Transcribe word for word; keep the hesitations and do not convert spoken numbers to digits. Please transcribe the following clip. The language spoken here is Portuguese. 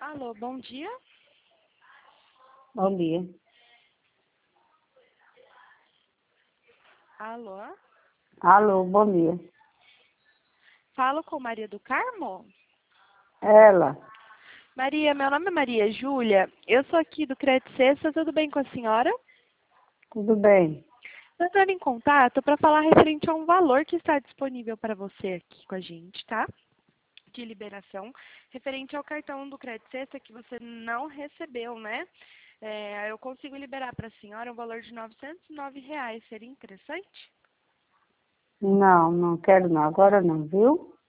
Alô, bom dia. Bom dia. Alô? Alô, bom dia. Falo com Maria do Carmo? Ela, Maria, meu nome é Maria Júlia. Eu sou aqui do Crédito Sexta, tudo bem com a senhora? tudo bem? Estou entrando em contato para falar referente a um valor que está disponível para você aqui com a gente, tá? De liberação, referente ao cartão do Crédito Sexta que você não recebeu, né? É, eu consigo liberar para a senhora um valor de novecentos e nove reais. Seria interessante? Não, não quero não. Agora não, viu?